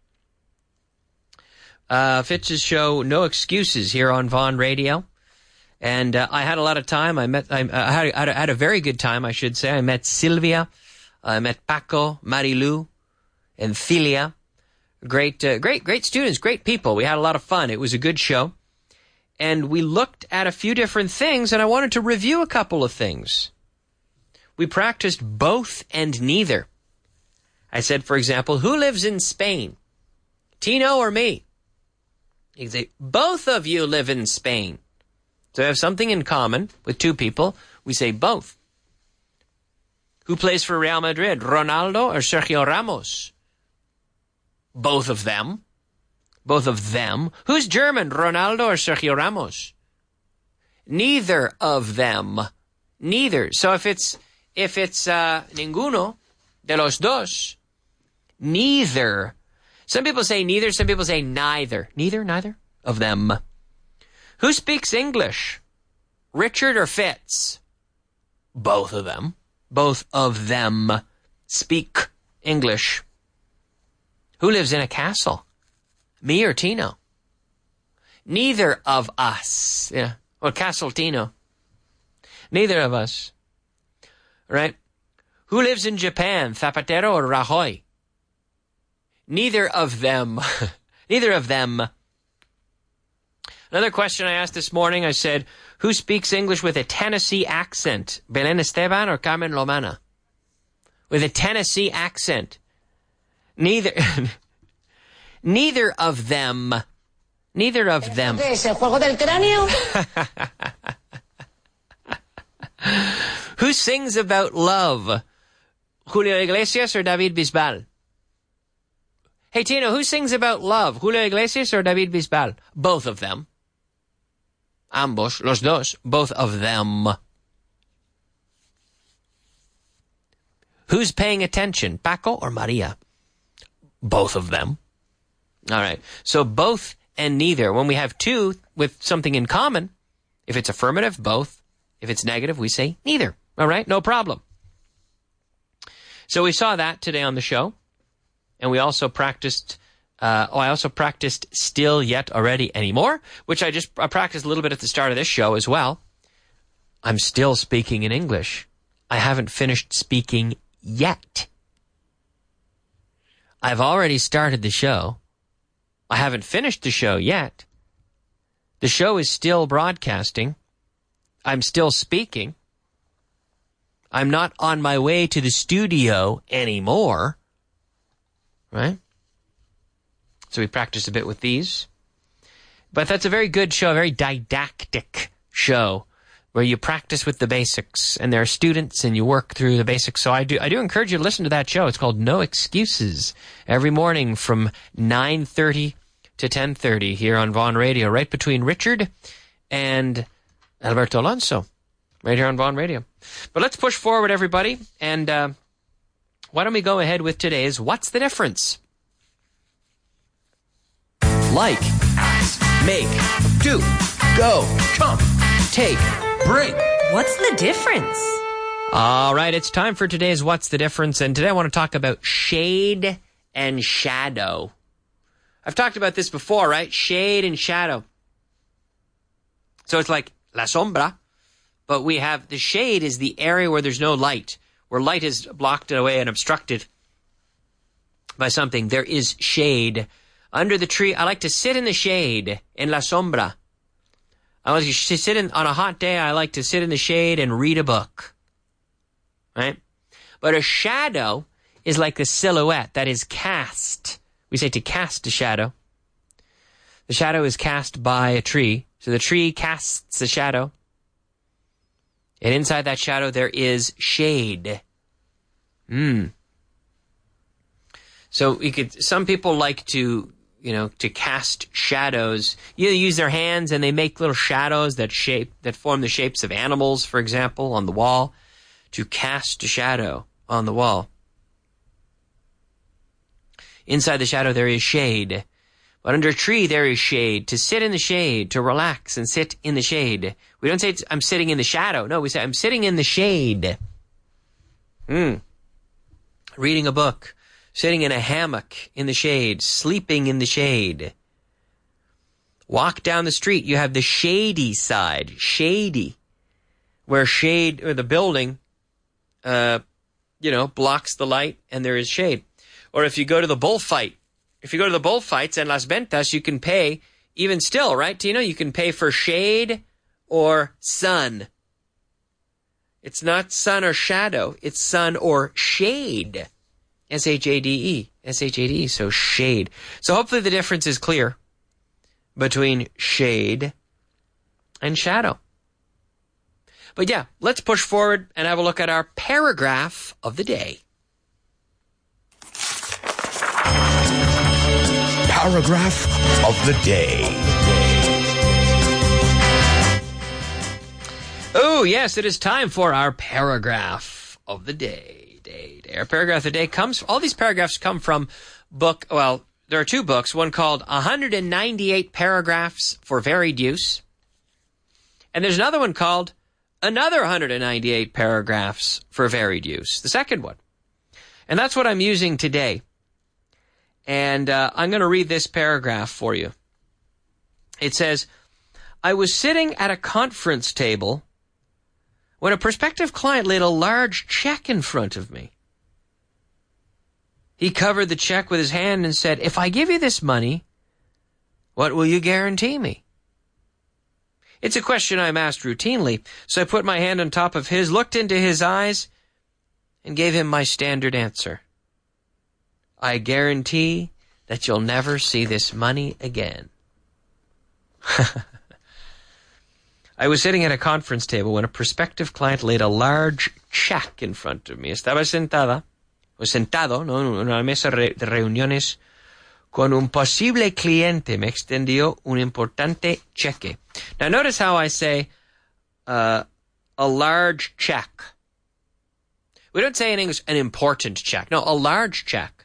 Uh, Fitz's show, No Excuses, here on Vaughan Radio. And uh, I had a lot of time. I met, I, I, had, I had a very good time, I should say. I met Sylvia, I met Paco, Marilu, and Thilia. Great, uh, great, great students, great people. We had a lot of fun. It was a good show. And we looked at a few different things, and I wanted to review a couple of things. We practiced both and neither. I said, for example, who lives in Spain? Tino or me? You can say, both of you live in Spain. So we have something in common with two people. We say both. Who plays for Real Madrid, Ronaldo or Sergio Ramos? Both of them. Both of them. Who's German, Ronaldo or Sergio Ramos? Neither of them. Neither. So if it's if it's uh, ninguno de los dos, neither. Some people say neither, some people say neither. Neither, neither of them. Who speaks English? Richard or Fitz? Both of them. Both of them speak English. Who lives in a castle? Me or Tino? Neither of us. Yeah. Or Castle Tino. Neither of us. Right? Who lives in Japan? Zapatero or Rajoy? Neither of them. Neither of them. Another question I asked this morning, I said, who speaks English with a Tennessee accent? Belén Esteban or Carmen Lomana? With a Tennessee accent. Neither... Neither of them. Neither of them. ¿Qué es el juego del cráneo? Who sings about love? Julio Iglesias or David Bisbal? Hey, Tino, who sings about love? Julio Iglesias or David Bisbal? Both of them. Ambos, los dos, both of them. Who's paying attention? Paco or Maria? Both of them. All right. So both and neither. When we have two with something in common, if it's affirmative, both. If it's negative, we say neither. All right? No problem. So we saw that today on the show. And we also practiced, uh, oh, I also practiced still, yet, already, anymore, which I just I practiced a little bit at the start of this show as well. I'm still speaking in English. I haven't finished speaking yet. I've already started the show. I haven't finished the show yet. The show is still broadcasting. I'm still speaking. I'm not on my way to the studio anymore. Right? So we practiced a bit with these. But that's a very good show, a very didactic show where you practice with the basics and there are students and you work through the basics. So I do I do encourage you to listen to that show. It's called No Excuses every morning from nine thirty to ten thirty here on Vaughan Radio, right between Richard and Alberto Alonso, right here on Vaughan Radio. But let's push forward, everybody, and uh, why don't we go ahead with today's What's the Difference? Like, ask, make, do, go, come, take, bring. What's the difference? All right, it's time for today's What's the Difference, and today I want to talk about shade and shadow. I've talked about this before, right? Shade and shadow. So it's like la sombra, but we have the shade is the area where there's no light, where light is blocked away and obstructed by something. There is shade. Under the tree, I like to sit in the shade, in la sombra. I like to sit in, on a hot day, I like to sit in the shade and read a book. Right? But a shadow is like a silhouette that is cast. We say to cast a shadow. The shadow is cast by a tree. So the tree casts a shadow. And inside that shadow, there is shade. Hmm. So you could, some people like to, you know, to cast shadows. You use their hands and they make little shadows that shape, that form the shapes of animals, for example, on the wall, to cast a shadow on the wall. Inside the shadow, there is shade. But under a tree, there is shade. To sit in the shade, to relax and sit in the shade. We don't say, I'm sitting in the shadow. No, we say, I'm sitting in the shade. Hmm. Reading a book. Sitting in a hammock in the shade. Sleeping in the shade. Walk down the street. You have the shady side. Shady. Where shade, or the building, uh, you know, blocks the light and there is shade. Or if you go to the bullfight. If you go to the bullfights and Las Ventas, you can pay, even still, right, Tino? You can pay for shade or sun. It's not sun or shadow. It's sun or shade. S H A D E. S H A D E, so shade. So hopefully the difference is clear between shade and shadow. But yeah, let's push forward and have a look at our paragraph of the day. Paragraph of the day. Oh, yes, it is time for our paragraph of the day. Day, day. Our paragraph of the day comes, all these paragraphs come from book, well, there are two books, one called one hundred ninety-eight Paragraphs for Varied Use. And there's another one called Another one hundred ninety-eight Paragraphs for Varied Use, the second one. And that's what I'm using today. And uh, I'm going to read this paragraph for you. It says, I was sitting at a conference table when a prospective client laid a large check in front of me. He covered the check with his hand and said, if I give you this money, what will you guarantee me? It's a question I'm asked routinely, so I put my hand on top of his, looked into his eyes, and gave him my standard answer. I guarantee that you'll never see this money again. I was sitting at a conference table when a prospective client laid a large check in front of me. Estaba sentada, o sentado, ¿no? en una mesa de reuniones con un posible cliente. Me extendió un importante cheque. Now notice how I say uh, a large check. We don't say in English an important check. No, a large check.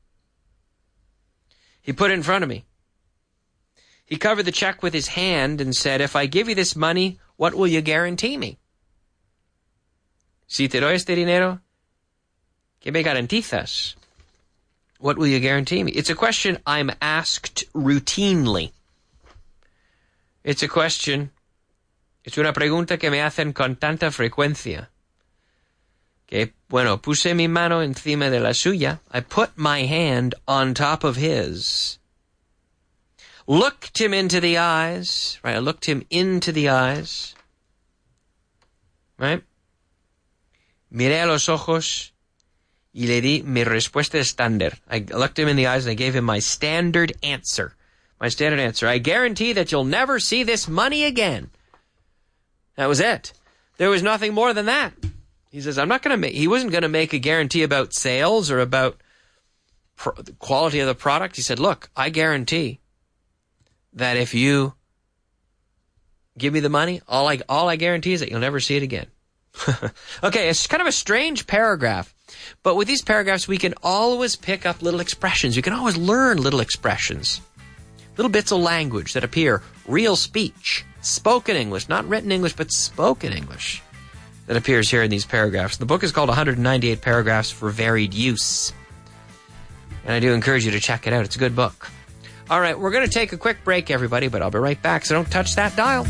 He put it in front of me. He covered the check with his hand and said, if I give you this money, what will you guarantee me? Si te doy este dinero, ¿qué me garantizas? What will you guarantee me? It's a question I'm asked routinely. It's a question, es una pregunta que me hacen con tanta frecuencia. Que, bueno, puse mi mano encima de la suya. I put my hand on top of his. Looked him into the eyes. Right, I looked him into the eyes. Right? Miré a los ojos y le di mi respuesta estándar. I looked him in the eyes and I gave him my standard answer. My standard answer. I guarantee that you'll never see this money again. That was it. There was nothing more than that. He says, I'm not going to make, he wasn't going to make a guarantee about sales or about pro- the quality of the product. He said, look, I guarantee that if you give me the money, all I, all I guarantee is that you'll never see it again. Okay, it's kind of a strange paragraph, but with these paragraphs, we can always pick up little expressions. You can always learn little expressions, little bits of language that appear, real speech, spoken English, not written English, but spoken English. That appears here in these paragraphs. The book is called one hundred ninety-eight Paragraphs for Varied Use. And I do encourage you to check it out. It's a good book. All right, we're going to take a quick break, everybody, but I'll be right back, so don't touch that dial.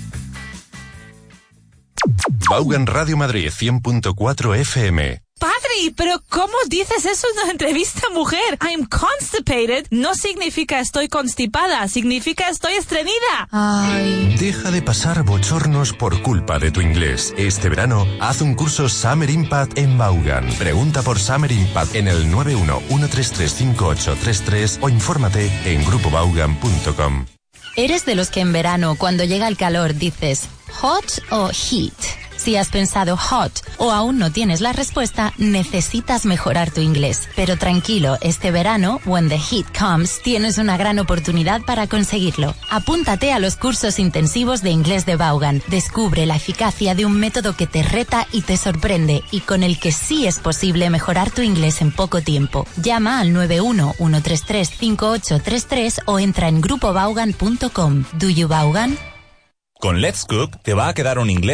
Vaughan Radio Madrid cien punto cuatro F M. ¡Padre! Mami, pero ¿cómo dices eso en una entrevista, mujer? I'm constipated no significa estoy constipada, significa estoy estreñida. Ay. Deja de pasar bochornos por culpa de tu inglés. Este verano, haz un curso Summer Impact en Vaughan. Pregunta por Summer Impact en el nueve uno uno tres tres cinco ocho tres tres o infórmate en grupo vaughan punto com. ¿Eres de los que en verano, cuando llega el calor, dices hot o heat? Si has pensado hot o aún no tienes la respuesta, necesitas mejorar tu inglés. Pero tranquilo, este verano, when the heat comes, tienes una gran oportunidad para conseguirlo. Apúntate a los cursos intensivos de inglés de Vaughan. Descubre la eficacia de un método que te reta y te sorprende y con el que sí es posible mejorar tu inglés en poco tiempo. Llama al nueve uno uno tres tres cinco ocho tres tres o entra en grupo vaughan punto com. ¿Do you Vaughan? Con Let's Cook te va a quedar un inglés